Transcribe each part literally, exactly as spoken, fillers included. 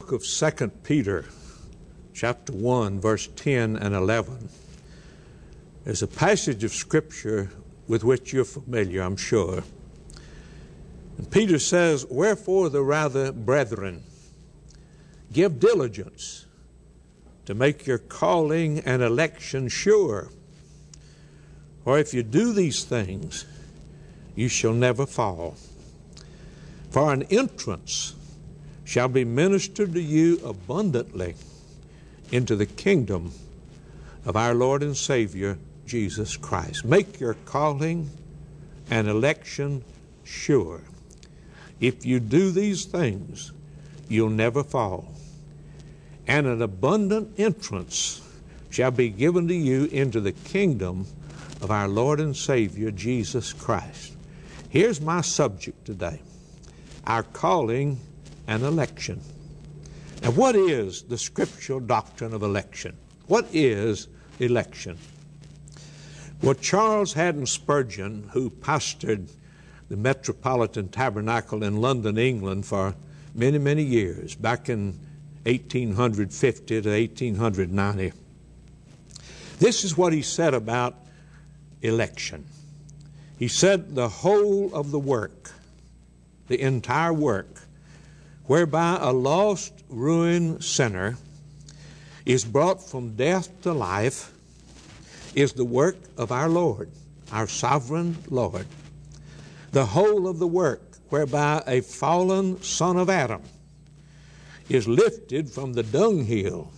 book of Second Peter, chapter one, verse ten and eleven, is a passage of Scripture with which you're familiar, I'm sure. And Peter says, "Wherefore the rather, brethren, give diligence to make your calling and election sure. For if you do these things, you shall never fall. For an entrance shall be ministered to you abundantly into the kingdom of our Lord and Savior, Jesus Christ." Make your calling and election sure. If you do these things, you'll never fall. And an abundant entrance shall be given to you into the kingdom of our Lord and Savior, Jesus Christ. Here's my subject today: our calling and election. Now, what is the scriptural doctrine of election? What is election? Well, Charles Haddon Spurgeon, who pastored the Metropolitan Tabernacle in London, England for many, many years, back in eighteen fifty to eighteen ninety. This is what he said about election. He said, "The whole of the work, the entire work, whereby a lost, ruined sinner is brought from death to life, is the work of our Lord, our sovereign Lord. The whole of the work whereby a fallen son of Adam is lifted from the dunghill.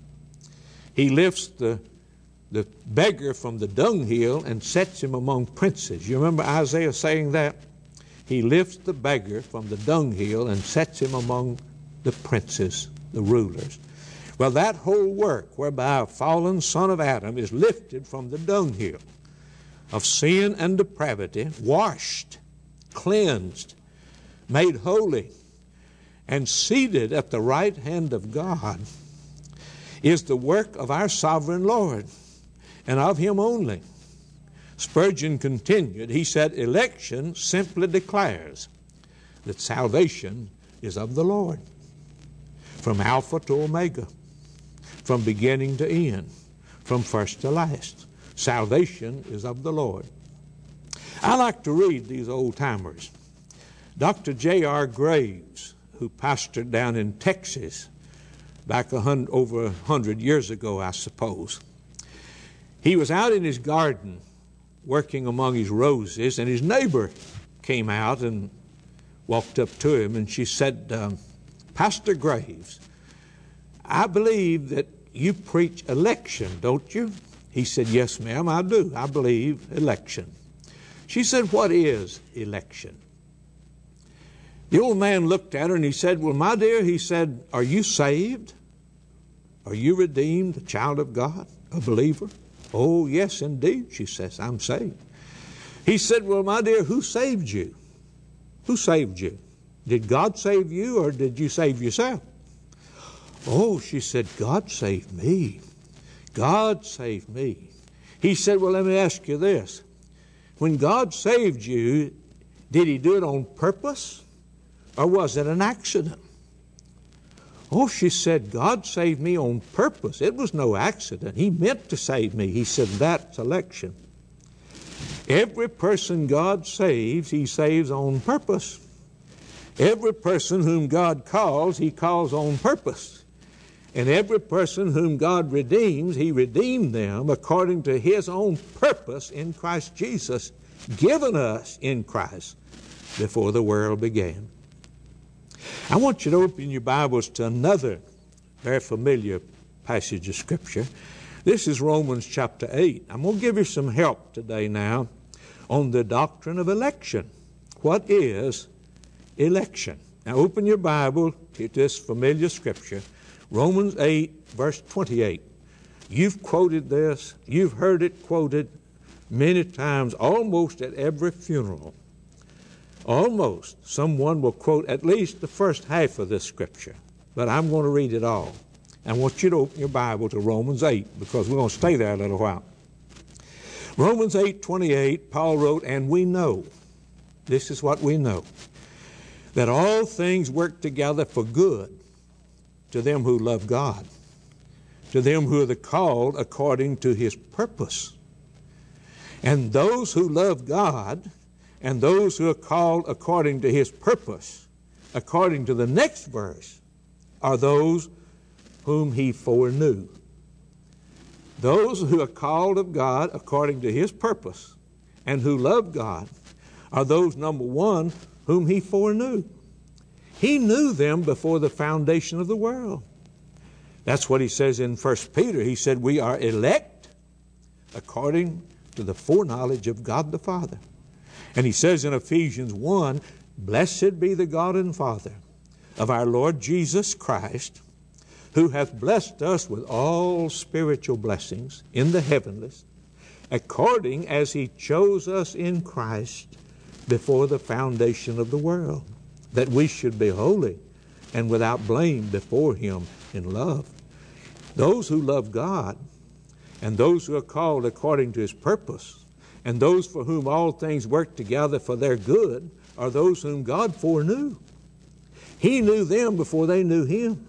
He lifts the, the beggar from the dunghill and sets him among princes." You remember Isaiah saying that? He lifts the beggar from the dunghill and sets him among the princes, the rulers. Well, that whole work whereby a fallen son of Adam is lifted from the dunghill of sin and depravity, washed, cleansed, made holy, and seated at the right hand of God, is the work of our sovereign Lord, and of Him only. Spurgeon continued, he said, "Election simply declares that salvation is of the Lord, from Alpha to Omega, from beginning to end, from first to last. Salvation is of the Lord." I like to read these old-timers. Doctor J R Graves, who pastored down in Texas back a hundred, over a hundred years ago, I suppose. He was out in his garden working among his roses, and his neighbor came out and walked up to him, and she said, um, "Pastor Graves, I believe that you preach election, don't you?" He said, "Yes, ma'am, I do. I believe election." She said, "What is election?" The old man looked at her and he said, "Well, my dear," he said, "are you saved? Are you redeemed, a child of God, a believer?" "Oh, yes, indeed," she says, "I'm saved." He said, "Well, my dear, who saved you? Who saved you? Did God save you, or did you save yourself?" "Oh," she said, "God saved me. God saved me." He said, "Well, let me ask you this. When God saved you, did He do it on purpose, or was it an accident?" "Oh," she said, "God saved me on purpose. It was no accident. He meant to save me." He said, "That's election. Every person God saves, He saves on purpose. Every person whom God calls, He calls on purpose. And every person whom God redeems, He redeemed them according to His own purpose in Christ Jesus, given us in Christ before the world began." I want you to open your Bibles to another very familiar passage of Scripture. This is Romans chapter eight. I'm going to give you some help today now on the doctrine of election. What is election? Now open your Bible to this familiar Scripture, Romans eight, verse twenty-eight. You've quoted this. You've heard it quoted many times, almost at every funeral. Almost someone will quote at least the first half of this Scripture, but I'm going to read it all. I want you to open your Bible to Romans eight, because we're going to stay there a little while. Romans eight twenty-eight, Paul wrote, "And we know," this is what we know, "that all things work together for good to them who love God, to them who are the called according to His purpose. And those who love God and those who are called according to His purpose, according to the next verse, are those whom He foreknew. Those who are called of God according to His purpose and who love God are those, number one, whom He foreknew. He knew them before the foundation of the world. That's what He says in First Peter. He said, we are elect according to the foreknowledge of God the Father. And He says in Ephesians one, blessed be the God and Father of our Lord Jesus Christ, who hath blessed us with all spiritual blessings in the heavenlies, according as He chose us in Christ before the foundation of the world, that we should be holy and without blame before Him in love. Those who love God and those who are called according to His purpose and those for whom all things work together for their good are those whom God foreknew. He knew them before they knew Him.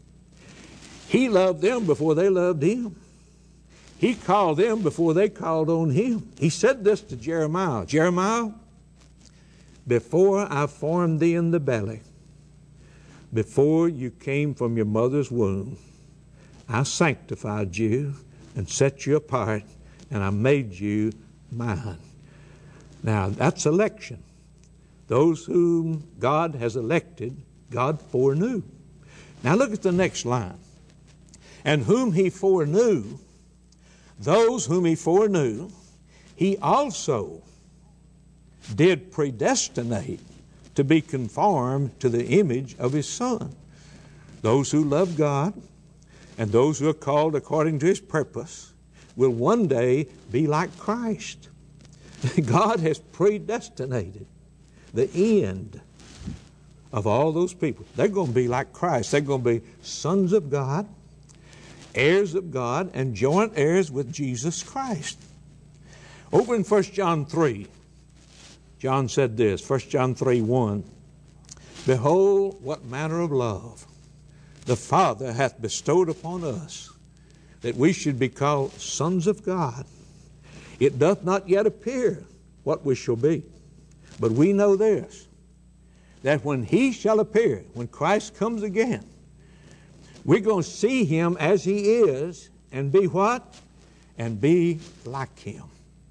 He loved them before they loved Him. He called them before they called on Him. He said this to Jeremiah, Jeremiah, before I formed thee in the belly, before you came from your mother's womb, I sanctified you and set you apart, and I made you mine. Now, that's election. Those whom God has elected, God foreknew. Now look at the next line. And whom He foreknew, those whom He foreknew, He also did predestinate to be conformed to the image of His Son. Those who love God and those who are called according to His purpose will one day be like Christ. God has predestinated the end of all those people. They're going to be like Christ. They're going to be sons of God, heirs of God, and joint heirs with Jesus Christ. Over in First John three, John said this, First John three one, behold, what manner of love the Father hath bestowed upon us, that we should be called sons of God. It doth not yet appear what we shall be, but we know this, that when He shall appear, when Christ comes again, we're going to see Him as He is and be what? And be like Him.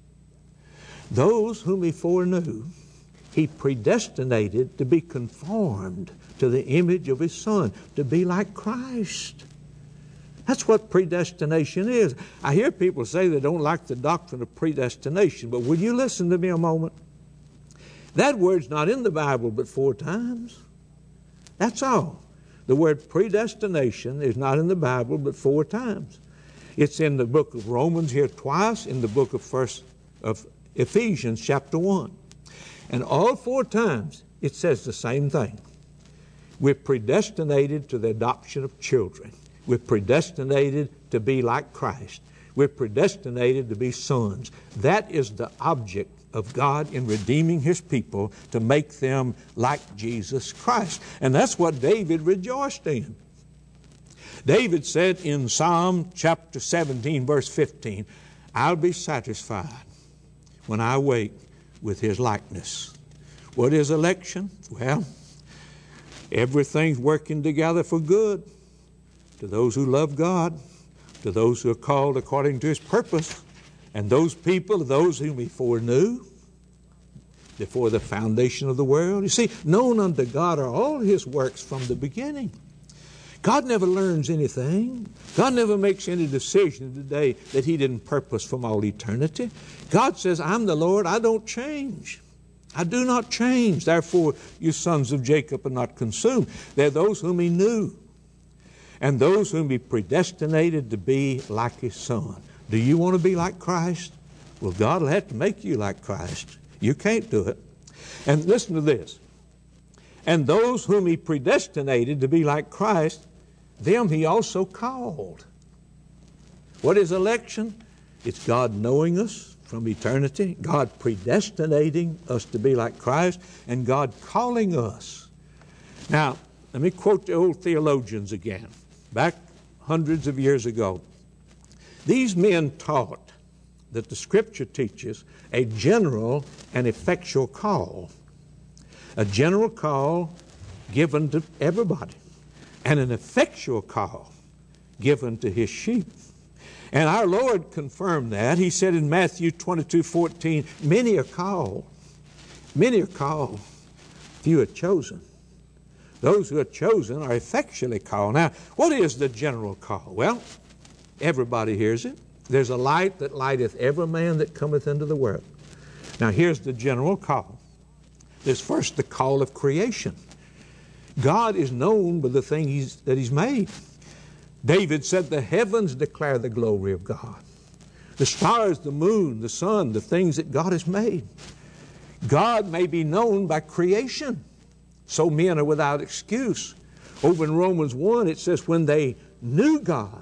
Those whom He foreknew, He predestinated to be conformed to the image of His Son, to be like Christ. That's what predestination is. I hear people say they don't like the doctrine of predestination, but will you listen to me a moment? That word's not in the Bible but four times. That's all. The word predestination is not in the Bible but four times. It's in the book of Romans here twice, in the book of First of Ephesians chapter one. And all four times it says the same thing. We're predestinated to the adoption of children. We're predestinated to be like Christ. We're predestinated to be sons. That is the object of God in redeeming His people, to make them like Jesus Christ. And that's what David rejoiced in. David said in Psalm chapter seventeen, verse fifteen, I'll be satisfied when I wake with His likeness. What is election? Well, everything's working together for good to those who love God, to those who are called according to His purpose. And those people are those whom He foreknew before the foundation of the world. You see, known unto God are all His works from the beginning. God never learns anything. God never makes any decision today that He didn't purpose from all eternity. God says, I'm the Lord, I don't change. I do not change. Therefore, you sons of Jacob are not consumed. They're those whom He knew, and those whom He predestinated to be like His Son. Do you want to be like Christ? Well, God will have to make you like Christ. You can't do it. And listen to this. And those whom He predestinated to be like Christ, them He also called. What is election? It's God knowing us from eternity, God predestinating us to be like Christ, and God calling us. Now, let me quote the old theologians again, back hundreds of years ago. These men taught that the Scripture teaches a general and effectual call. A general call given to everybody, and an effectual call given to his sheep. And our Lord confirmed that. He said in Matthew twenty-two fourteen, many are called, many are called, few are chosen. Those who are chosen are effectually called. Now, what is the general call? Well, everybody hears it. There's a light that lighteth every man that cometh into the world. Now, here's the general call. There's first the call of creation. God is known by the thing he's, that He's made. David said, the heavens declare the glory of God. The stars, the moon, the sun, the things that God has made. God may be known by creation. So men are without excuse. Over in Romans one, it says, when they knew God,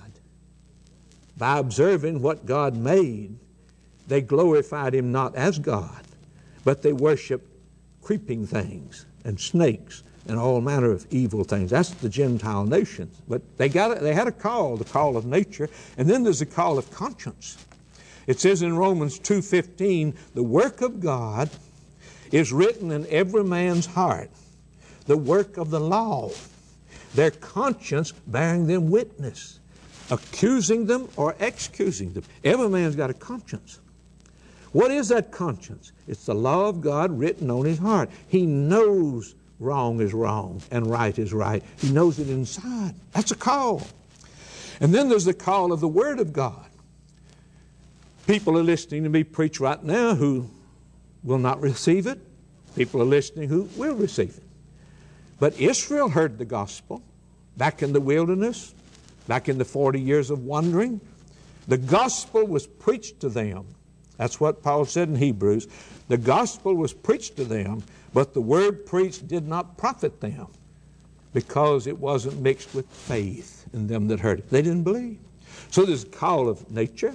by observing what God made, they glorified Him not as God, but they worshiped creeping things and snakes and all manner of evil things. That's the Gentile nations. But they got they had a call, the call of nature, and then there's the call of conscience. It says in Romans two fifteen, the work of God is written in every man's heart, the work of the law, their conscience bearing them witness, accusing them or excusing them. Every man's got a conscience. What is that conscience? It's the law of God written on his heart. He knows wrong is wrong and right is right. He knows it inside. That's a call. And then there's the call of the Word of God. People are listening to me preach right now who will not receive it. People are listening who will receive it. But Israel heard the gospel back in the wilderness, back in the forty years of wandering. The gospel was preached to them. That's what Paul said in Hebrews. The gospel was preached to them, but the word preached did not profit them because it wasn't mixed with faith in them that heard it. They didn't believe. So there's a call of nature.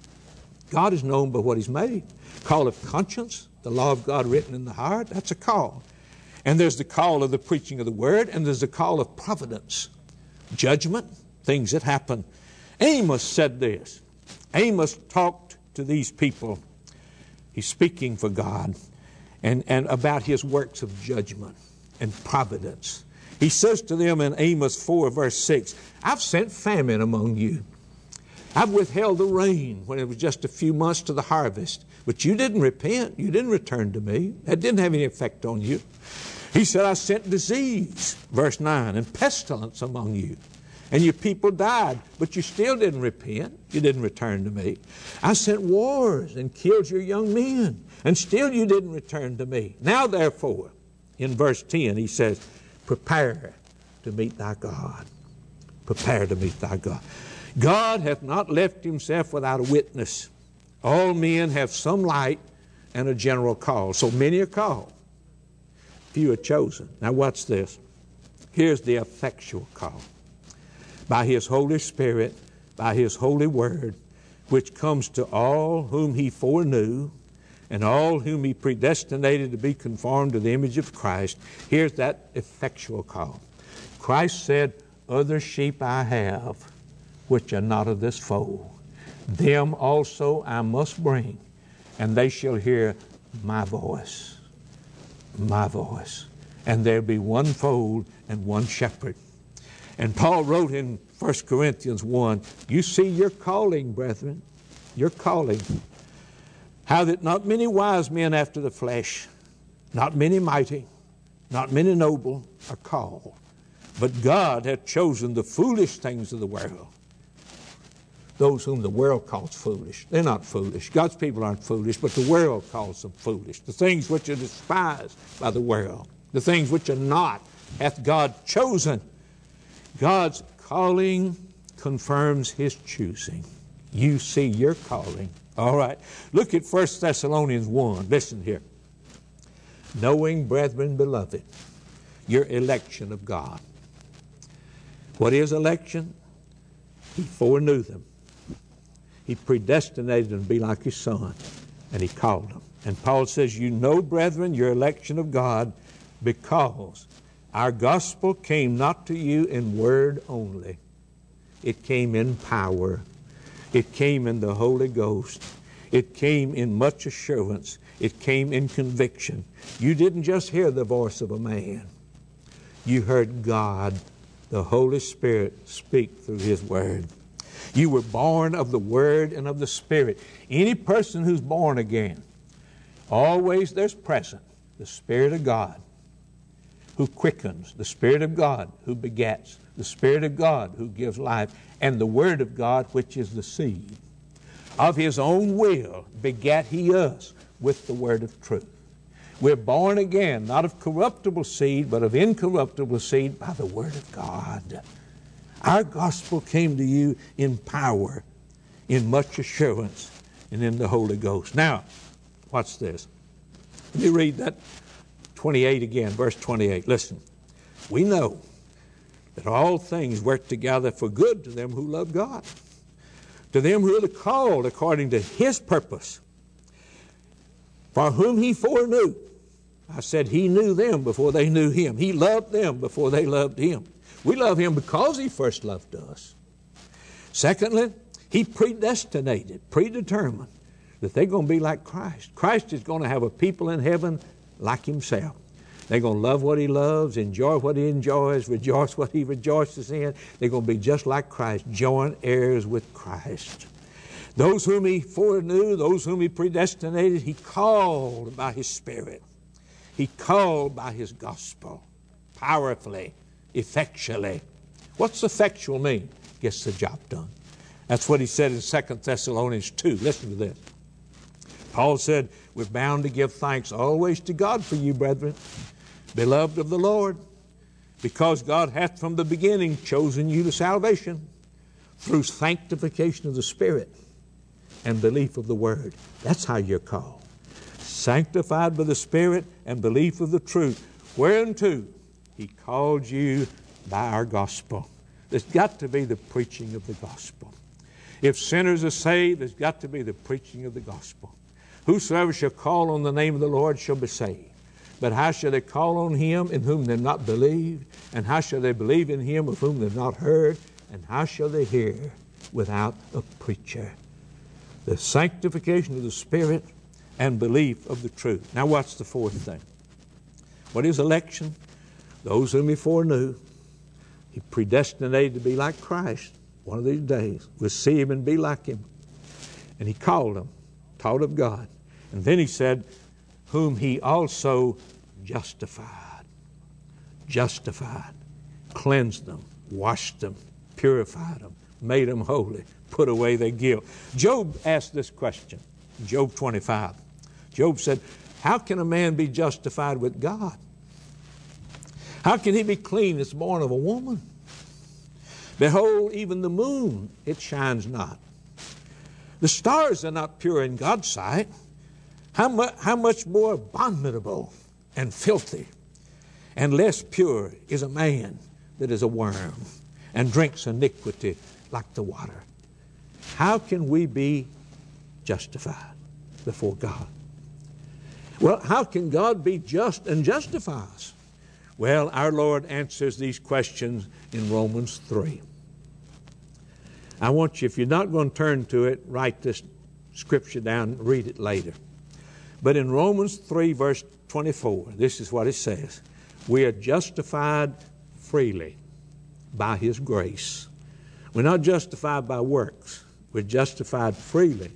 God is known by what He's made. Call of conscience, the law of God written in the heart, that's a call. And there's the call of the preaching of the Word, and there's the call of providence, judgment, things that happen. Amos said this. Amos talked to these people. He's speaking for God and, and about His works of judgment and providence. He says to them in Amos four, verse six, I've sent famine among you. I've withheld the rain when it was just a few months to the harvest. But you didn't repent. You didn't return to me. That didn't have any effect on you. He said, I sent disease, verse nine, and pestilence among you. And your people died, but you still didn't repent. You didn't return to me. I sent wars and killed your young men, and still you didn't return to me. Now, therefore, in verse ten, he says, prepare to meet thy God. Prepare to meet thy God. God hath not left Himself without a witness. All men have some light and a general call. So many are called. Few are chosen. Now watch this. Here's the effectual call. By His Holy Spirit, by His holy word, which comes to all whom He foreknew, and all whom He predestinated to be conformed to the image of Christ. Here's that effectual call. Christ said, other sheep I have, which are not of this fold. Them also I must bring, and they shall hear my voice. My voice. And there'll be one fold and one shepherd. And Paul wrote in First Corinthians one, you see your calling, brethren, your calling. How that not many wise men after the flesh, not many mighty, not many noble are called. But God hath chosen the foolish things of the world. Those whom the world calls foolish. They're not foolish. God's people aren't foolish, but the world calls them foolish. The things which are despised by the world, the things which are not, hath God chosen. God's calling confirms His choosing. You see your calling. All right. Look at First Thessalonians one. Listen here. Knowing, brethren, beloved, your election of God. What is election? He foreknew them. He predestinated them to be like His Son, and He called them. And Paul says, you know, brethren, your election of God, because Our gospel came not to you in word only. It came in power. It came in the Holy Ghost. It came in much assurance. It came in conviction. You didn't just hear the voice of a man. You heard God, the Holy Spirit, speak through His Word. You were born of the Word and of the Spirit. Any person who's born again, always there's present the Spirit of God who quickens, the Spirit of God who begets, the Spirit of God who gives life, and the Word of God which is the seed. Of His own will begat He us with the word of truth. We're born again, not of corruptible seed, but of incorruptible seed by the word of God. Our gospel came to you in power, in much assurance, and in the Holy Ghost. Now, watch this. Let me read that twenty-eight again, verse twenty-eight. Listen, we know that all things work together for good to them who love God, to them who are the called according to His purpose, for whom He foreknew. I said He knew them before they knew Him. He loved them before they loved Him. We love Him because He first loved us. Secondly, He predestinated, predetermined that they're going to be like Christ. Christ is going to have a people in heaven like Himself. They're going to love what He loves, enjoy what He enjoys, rejoice what He rejoices in. They're going to be just like Christ, joint heirs with Christ. Those whom He foreknew, those whom He predestinated, He called by His Spirit. He called by His gospel, powerfully, effectually. What's effectual mean? Gets the job done. That's what he said in Second Thessalonians two. Listen to this. Paul said, we're bound to give thanks always to God for you, brethren, beloved of the Lord, because God hath from the beginning chosen you to salvation through sanctification of the Spirit and belief of the Word. That's how you're called. Sanctified by the Spirit and belief of the truth, whereunto He called you by our gospel. There's got to be the preaching of the gospel. If sinners are saved, there's got to be the preaching of the gospel. Whosoever shall call on the name of the Lord shall be saved. But how shall they call on Him in whom they've not believed? And how shall they believe in Him of whom they've not heard? And how shall they hear without a preacher? The sanctification of the Spirit and belief of the truth. Now what's the fourth thing? What is election? Those whom He foreknew, He predestinated to be like Christ one of these days. We'll see Him and be like Him. And He called them, taught of God. And then He said, whom He also justified. Justified. Cleansed them, washed them, purified them, made them holy, put away their guilt. Job asked this question, Job twenty-five. Job said, how can a man be justified with God? How can he be clean that's born of a woman? Behold, even the moon, it shines not. The stars are not pure in God's sight. How, mu- how much more abominable and filthy and less pure is a man that is a worm and drinks iniquity like the water. How can we be justified before God? Well, how can God be just and justify us? Well, our Lord answers these questions in Romans three. I want you, if you're not going to turn to it, write this scripture down and read it later. But in Romans three, verse twenty-four, this is what it says. We are justified freely by His grace. We're not justified by works. We're justified freely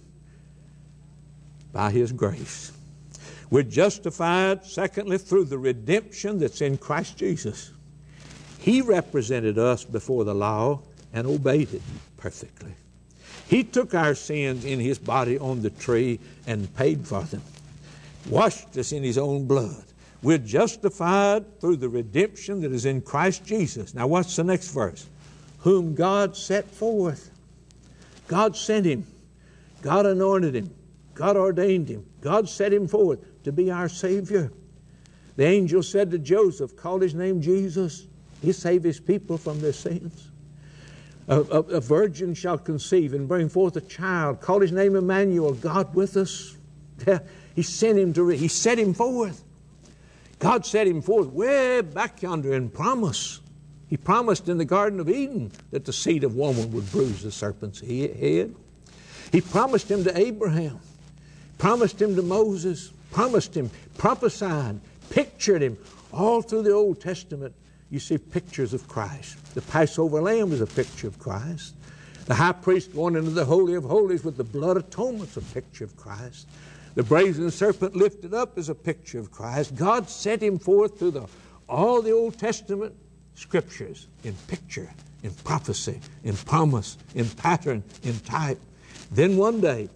by His grace. We're justified, secondly, through the redemption that's in Christ Jesus. He represented us before the law and obeyed it perfectly. He took our sins in His body on the tree and paid for them. Washed us in His own blood. We're justified through the redemption that is in Christ Jesus. Now what's the next verse? Whom God set forth. God sent Him. God anointed Him. God ordained Him. God set Him forth to be our Savior. The angel said to Joseph, call his name Jesus. He saved His people from their sins. A, a, a virgin shall conceive and bring forth a child. Call his name Emmanuel, God with us. He sent him to, He set Him forth. God set him forth way back yonder in promise. He promised in the Garden of Eden that the seed of woman would bruise the serpent's head. He promised him to Abraham, promised him to Moses, promised him, prophesied, pictured him. All through the Old Testament, you see pictures of Christ. The Passover lamb is a picture of Christ. The high priest going into the Holy of Holies with the blood atonement is a picture of Christ. The brazen serpent lifted up is a picture of Christ. God set him forth through the, all the Old Testament Scriptures in picture, in prophecy, in promise, in pattern, in type. Then one day,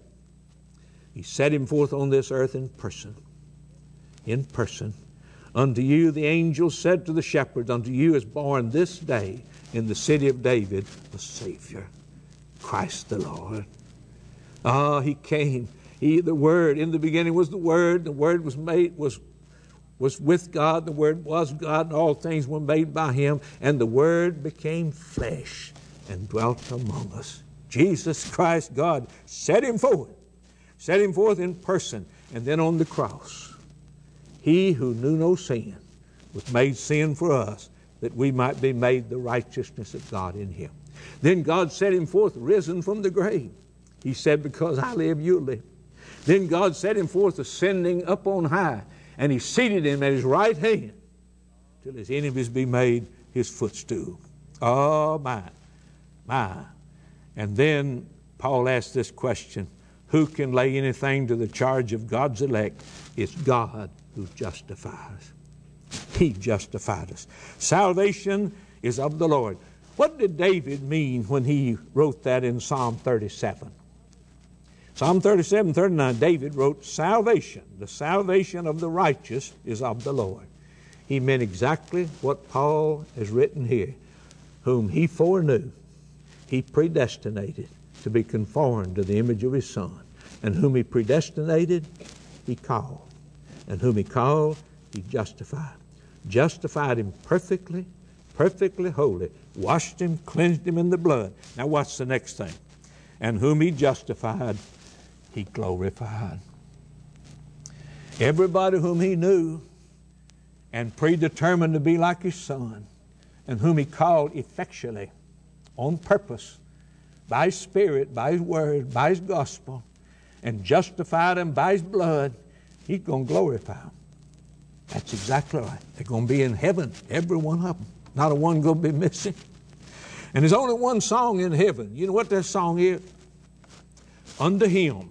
he set him forth on this earth in person. In person. Unto you the angel said to the shepherds, unto you is born this day in the city of David a Savior, Christ the Lord. Ah, he came. He, the Word, in the beginning was the Word. The Word was made, was, was with God. The Word was God, and all things were made by Him. And the Word became flesh and dwelt among us. Jesus Christ, God, set Him forth. Set Him forth in person. And then on the cross, He who knew no sin was made sin for us, that we might be made the righteousness of God in Him. Then God set Him forth, risen from the grave. He said, because I live, you'll live. Then God set Him forth, ascending up on high, and He seated Him at His right hand till His enemies be made His footstool. Oh, my, my. And then Paul asked this question, who can lay anything to the charge of God's elect? It's God who justifies. He justified us. Salvation is of the Lord. What did David mean when he wrote that in Psalm thirty-seven? Psalm thirty-seven, thirty-nine, David wrote, salvation, the salvation of the righteous is of the Lord. He meant exactly what Paul has written here. Whom He foreknew, He predestinated to be conformed to the image of His Son. And whom He predestinated, He called. And whom He called, He justified. Justified him perfectly, perfectly holy. Washed him, cleansed him in the blood. Now what's the next thing? And whom He justified, He glorified. Everybody whom He knew and predetermined to be like His Son, and whom He called effectually, on purpose, by His Spirit, by His Word, by His gospel, and justified them by His blood, He's going to glorify them. That's exactly right. They're going to be in heaven, every one of them. Not a one going to be missing. And there's only one song in heaven. You know what that song is? Unto Him,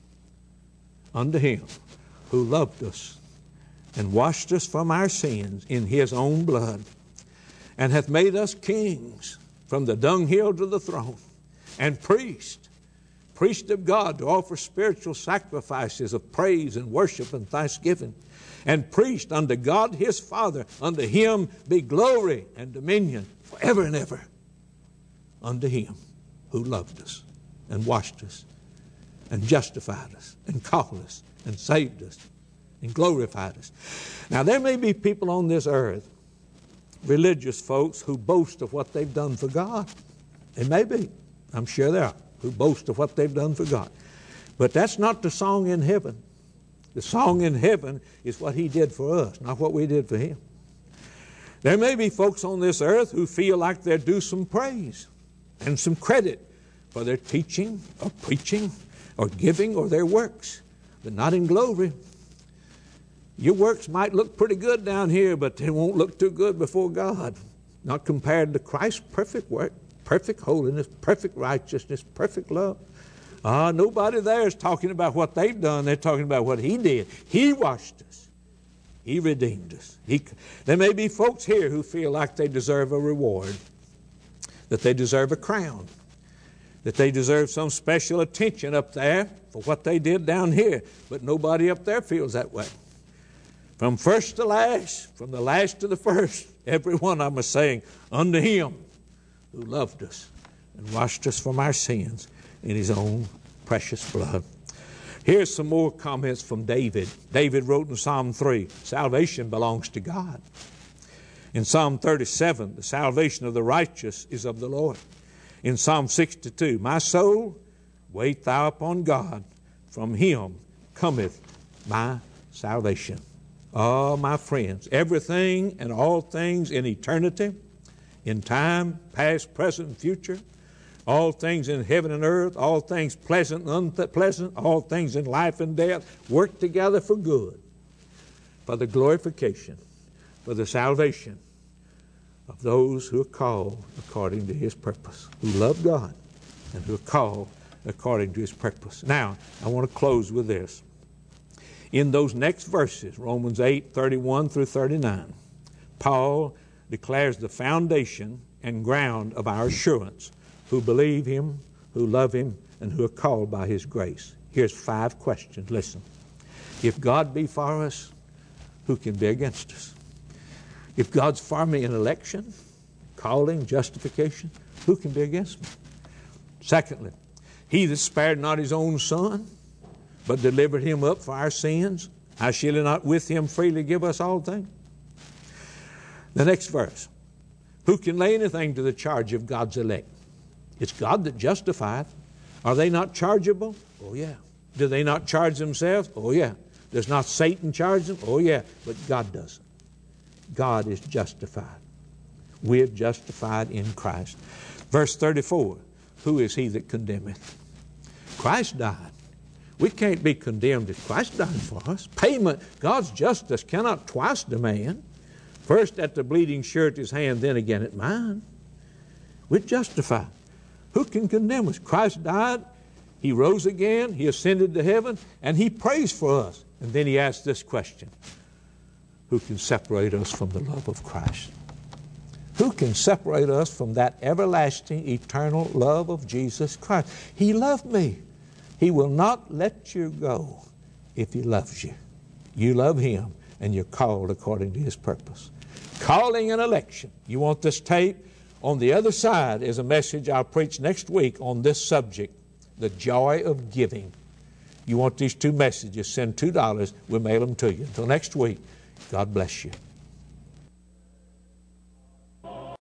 unto Him who loved us and washed us from our sins in His own blood, and hath made us kings from the dunghill to the throne, and priest, priest of God, to offer spiritual sacrifices of praise and worship and thanksgiving, and priest unto God His Father. Unto Him be glory and dominion forever and ever. Unto Him who loved us and washed us and justified us and called us and saved us and glorified us. Now there may be people on this earth, religious folks, who boast of what they've done for God. They may be. I'm sure there are, who boast of what they've done for God. But that's not the song in heaven. The song in heaven is what He did for us, not what we did for Him. There may be folks on this earth who feel like they're due some praise and some credit for their teaching or preaching or giving or their works, but not in glory. Your works might look pretty good down here, but they won't look too good before God. Not compared to Christ's perfect work, perfect holiness, perfect righteousness, perfect love. Ah, uh, nobody there is talking about what they've done. They're talking about what He did. He washed us. He redeemed us. He, there may be folks here who feel like they deserve a reward, that they deserve a crown, that they deserve some special attention up there for what they did down here. But nobody up there feels that way. From first to last, from the last to the first, every one of them is saying, unto Him who loved us and washed us from our sins in His own precious blood. Here's some more comments from David. David wrote in Psalm three, salvation belongs to God. In Psalm thirty-seven, the salvation of the righteous is of the Lord. In Psalm sixty-two, my soul, wait thou upon God, from Him cometh my salvation. Oh, my friends, everything and all things in eternity, in time, past, present, and future, all things in heaven and earth, all things pleasant and unpleasant, all things in life and death, work together for good, for the glorification, for the salvation of those who are called according to His purpose, who love God and who are called according to His purpose. Now, I want to close with this. In those next verses, Romans eight, thirty-one through thirty-nine, Paul declares the foundation and ground of our assurance, who believe Him, who love Him, and who are called by His grace. Here's five questions. Listen. If God be for us, who can be against us? If God's for me in election, calling, justification, who can be against me? Secondly, He that spared not His own Son, but delivered Him up for our sins, how shall He not with Him freely give us all things? The next verse. Who can lay anything to the charge of God's elect? It's God that justifieth. Are they not chargeable? Oh, yeah. Do they not charge themselves? Oh, yeah. Does not Satan charge them? Oh, yeah. But God doesn't. God is justified. We're justified in Christ. Verse thirty-four. Who is he that condemneth? Christ died. We can't be condemned if Christ died for us. Payment, God's justice cannot twice demand. First at the bleeding surety's hand, then again at mine. We're justified. Who can condemn us? Christ died. He rose again. He ascended to heaven. And He prays for us. And then He asks this question. Who can separate us from the love of Christ? Who can separate us from that everlasting, eternal love of Jesus Christ? He loved me. He will not let you go if He loves you. You love Him, and you're called according to His purpose. Calling and election. You want this tape? On the other side is a message I'll preach next week on this subject, the joy of giving. You want these two messages, send two dollars, we'll mail them to you. Until next week, God bless you.